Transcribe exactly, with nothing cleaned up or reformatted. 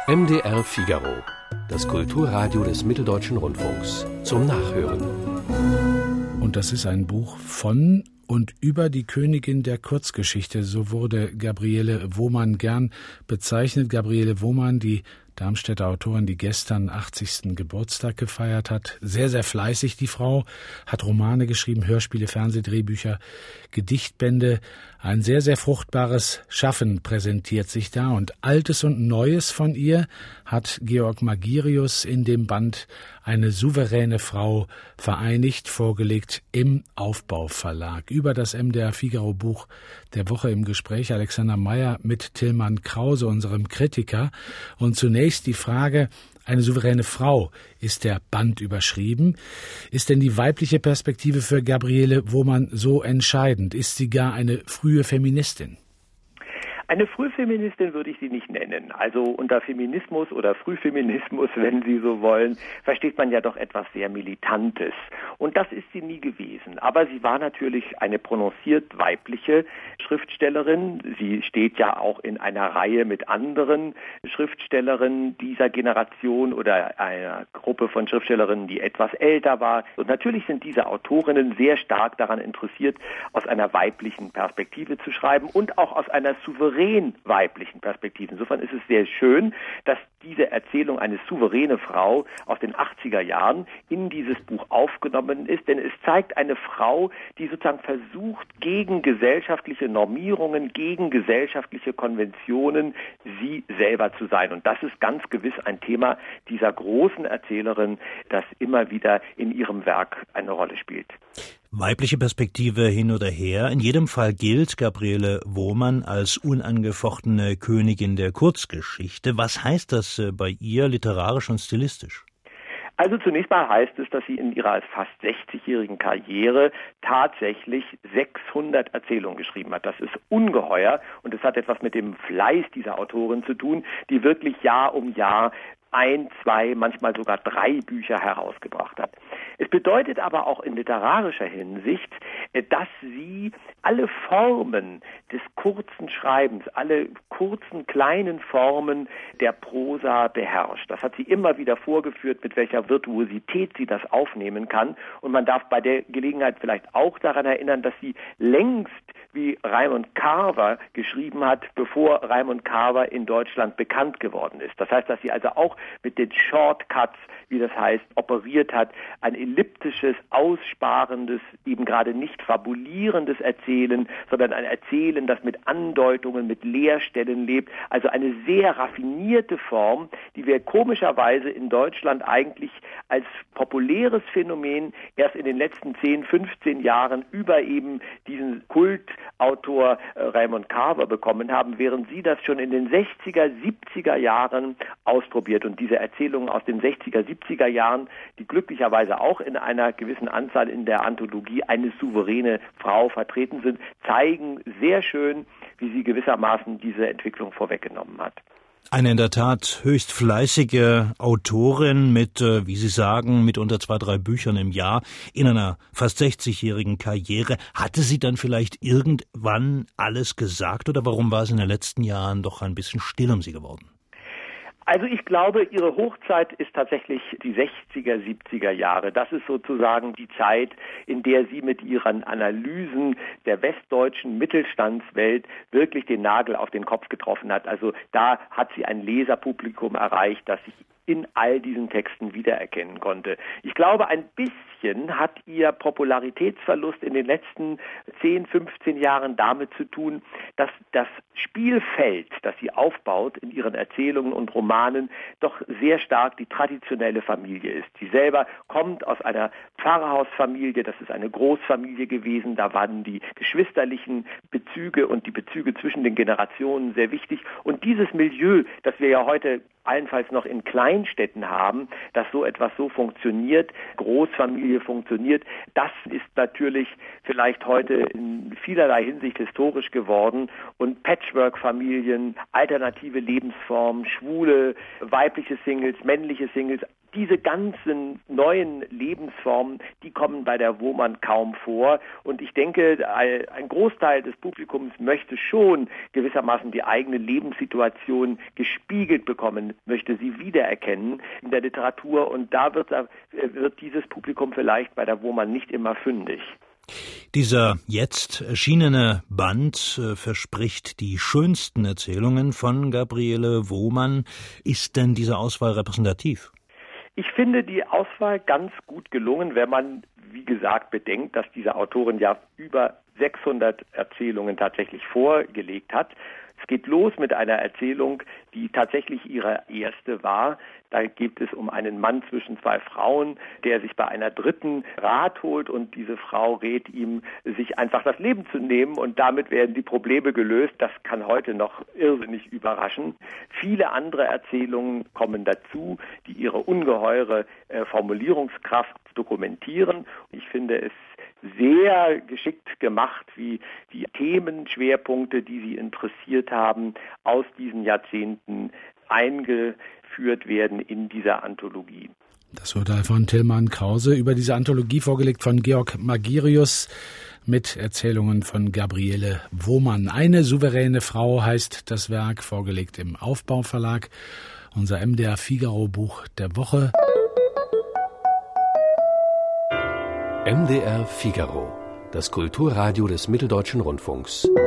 M D R Figaro, das Kulturradio des Mitteldeutschen Rundfunks, zum Nachhören. Und das ist ein Buch von und über die Königin der Kurzgeschichte. So wurde Gabriele Wohmann gern bezeichnet. Gabriele Wohmann, die Darmstädter Autorin, die gestern achtzigsten Geburtstag gefeiert hat. Sehr, sehr fleißig, die Frau. Hat Romane geschrieben, Hörspiele, Fernsehdrehbücher, Gedichtbände. Ein sehr, sehr fruchtbares Schaffen präsentiert sich da. Und Altes und Neues von ihr hat Georg Magirius in dem Band Eine souveräne Frau vereinigt, vorgelegt im Aufbau-Verlag. Über das M D R Figaro Buch der Woche im Gespräch Alexander Meyer mit Tilman Krause, unserem Kritiker. Und zunächst die Frage: Eine souveräne Frau ist der Band überschrieben. Ist denn die weibliche Perspektive für Gabriele Wohmann so entscheidend? Ist sie gar eine frühe Feministin? Eine Frühfeministin würde ich sie nicht nennen. Also unter Feminismus oder Frühfeminismus, wenn Sie so wollen, versteht man ja doch etwas sehr Militantes. Und das ist sie nie gewesen. Aber sie war natürlich eine prononciert weibliche Schriftstellerin. Sie steht ja auch in einer Reihe mit anderen Schriftstellerinnen dieser Generation oder einer Gruppe von Schriftstellerinnen, die etwas älter war. Und natürlich sind diese Autorinnen sehr stark daran interessiert, aus einer weiblichen Perspektive zu schreiben und auch aus einer souveränen weiblichen Perspektive. Insofern ist es sehr schön, dass diese Erzählung eine souveräne Frau aus den achtziger Jahren in dieses Buch aufgenommen ist, denn es zeigt eine Frau, die sozusagen versucht, gegen gesellschaftliche Normierungen, gegen gesellschaftliche Konventionen sie selber zu sein. Und das ist ganz gewiss ein Thema dieser großen Erzählerin, das immer wieder in ihrem Werk eine Rolle spielt. Weibliche Perspektive hin oder her. In jedem Fall gilt Gabriele Wohmann als unangefochtene Königin der Kurzgeschichte. Was heißt das bei ihr literarisch und stilistisch? Also zunächst mal heißt es, dass sie in ihrer fast sechzigjährigen Karriere tatsächlich sechshundert Erzählungen geschrieben hat. Das ist ungeheuer und es hat etwas mit dem Fleiß dieser Autorin zu tun, die wirklich Jahr um Jahr ein, zwei, manchmal sogar drei Bücher herausgebracht hat. Es bedeutet aber auch in literarischer Hinsicht, dass sie alle Formen des kurzen Schreibens, alle kurzen, kleinen Formen der Prosa beherrscht. Das hat sie immer wieder vorgeführt, mit welcher Virtuosität sie das aufnehmen kann. Und man darf bei der Gelegenheit vielleicht auch daran erinnern, dass sie längst wie Raimund Carver geschrieben hat, bevor Raimund Carver in Deutschland bekannt geworden ist. Das heißt, dass sie also auch mit den Shortcuts, wie das heißt, operiert hat, ein elliptisches, aussparendes, eben gerade nicht fabulierendes Erzählen, sondern ein Erzählen, das mit Andeutungen, mit Leerstellen lebt. Also eine sehr raffinierte Form, die wir komischerweise in Deutschland eigentlich als populäres Phänomen erst in den letzten zehn, fünfzehn Jahren über eben diesen Kultautor äh, Raimund Carver bekommen haben, während sie das schon in den sechziger, siebziger Jahren ausprobiert. Und diese Erzählungen aus den sechziger, siebziger Jahren, die glücklicherweise auch in einer gewissen Anzahl in der Anthologie eine souveräne Frau vertreten sind, zeigen sehr schön, wie sie gewissermaßen diese Entwicklung vorweggenommen hat. Eine in der Tat höchst fleißige Autorin mit, wie Sie sagen, mit unter zwei, drei Büchern im Jahr in einer fast sechzigjährigen Karriere. Hatte sie dann vielleicht irgendwann alles gesagt oder warum war es in den letzten Jahren doch ein bisschen still um sie geworden? Also ich glaube, ihre Hochzeit ist tatsächlich die sechziger, siebziger Jahre. Das ist sozusagen die Zeit, in der sie mit ihren Analysen der westdeutschen Mittelstandswelt wirklich den Nagel auf den Kopf getroffen hat. Also da hat sie ein Leserpublikum erreicht, das sich in all diesen Texten wiedererkennen konnte. Ich glaube, ein bisschen hat ihr Popularitätsverlust in den letzten zehn, fünfzehn Jahren damit zu tun, dass das Spielfeld, das sie aufbaut in ihren Erzählungen und Romanen, doch sehr stark die traditionelle Familie ist. Sie selber kommt aus einer Pfarrhausfamilie, das ist eine Großfamilie gewesen, da waren die geschwisterlichen Bezüge und die Bezüge zwischen den Generationen sehr wichtig. Und dieses Milieu, das wir ja heute allenfalls noch in Kleinstädten haben, dass so etwas so funktioniert, Großfamilie funktioniert, das ist natürlich vielleicht heute in vielerlei Hinsicht historisch geworden und Patchwork-Familien, alternative Lebensformen, schwule, weibliche Singles, männliche Singles, diese ganzen neuen Lebensformen, die kommen bei der Woman kaum vor. Und ich denke, ein Großteil des Publikums möchte schon gewissermaßen die eigene Lebenssituation gespiegelt bekommen, möchte sie wiedererkennen in der Literatur. Und da wird, wird dieses Publikum vielleicht bei der Woman nicht immer fündig. Dieser jetzt erschienene Band äh, verspricht die schönsten Erzählungen von Gabriele Woman. Ist denn diese Auswahl repräsentativ? Ich finde die Auswahl ganz gut gelungen, wenn man, wie gesagt, bedenkt, dass diese Autorin ja über sechshundert Erzählungen tatsächlich vorgelegt hat. Es geht los mit einer Erzählung, die tatsächlich ihre erste war. Da geht es um einen Mann zwischen zwei Frauen, der sich bei einer dritten Rat holt, und diese Frau rät ihm, sich einfach das Leben zu nehmen, und damit werden die Probleme gelöst. Das kann heute noch irrsinnig überraschen. Viele andere Erzählungen kommen dazu, die ihre ungeheure äh, Formulierungskraft dokumentieren. Ich finde es sehr geschickt gemacht, wie die Themenschwerpunkte, die Sie interessiert haben, aus diesen Jahrzehnten eingeführt werden in dieser Anthologie. Das Urteil von Tilman Krause über diese Anthologie, vorgelegt von Georg Magirius, mit Erzählungen von Gabriele Woman. Eine souveräne Frau heißt das Werk, vorgelegt im Aufbau Verlag. Unser M D R Figaro Buch der Woche. M D R Figaro, das Kulturradio des Mitteldeutschen Rundfunks.